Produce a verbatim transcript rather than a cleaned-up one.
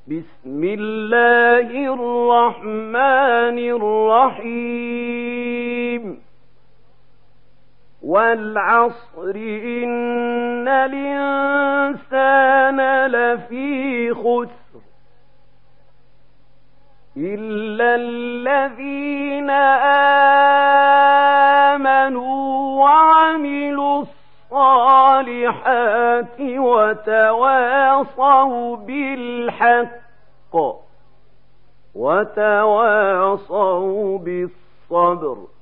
بسم الله الرحمن الرحيم والعصر إن الإنسان لفي خسر إلا الذين آمنوا وعملوا الصالحات وتواصوا بالحق وتواصوا بالصبر